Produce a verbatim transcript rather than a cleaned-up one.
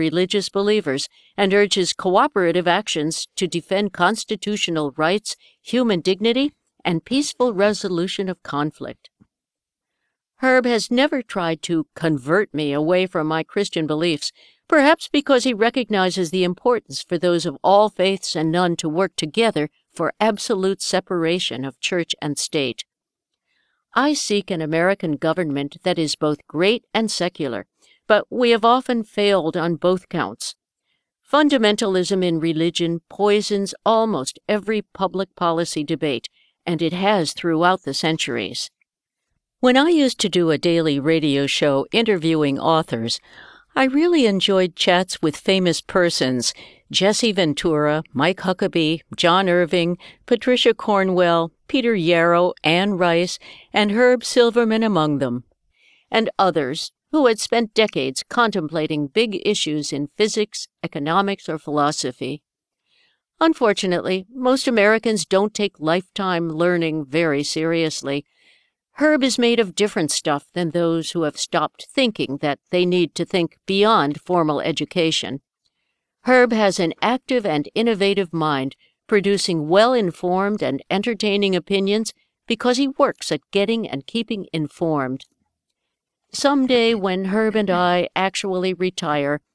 religious believers and urges cooperative actions to defend constitutional rights, human dignity, and peaceful resolution of conflict. Herb has never tried to convert me away from my Christian beliefs, perhaps because he recognizes the importance for those of all faiths and none to work together for absolute separation of church and state. I seek an American government that is both great and secular, but we have often failed on both counts. Fundamentalism in religion poisons almost every public policy debate, and it has throughout the centuries. When I used to do a daily radio show interviewing authors, I really enjoyed chats with famous persons, Jesse Ventura, Mike Huckabee, John Irving, Patricia Cornwell, Peter Yarrow, Anne Rice, and Herb Silverman among them, and others who had spent decades contemplating big issues in physics, economics, or philosophy. Unfortunately, most Americans don't take lifetime learning very seriously. Herb is made of different stuff than those who have stopped thinking that they need to think beyond formal education. Herb has an active and innovative mind, producing well-informed and entertaining opinions because he works at getting and keeping informed. Someday, when Herb and I actually retire,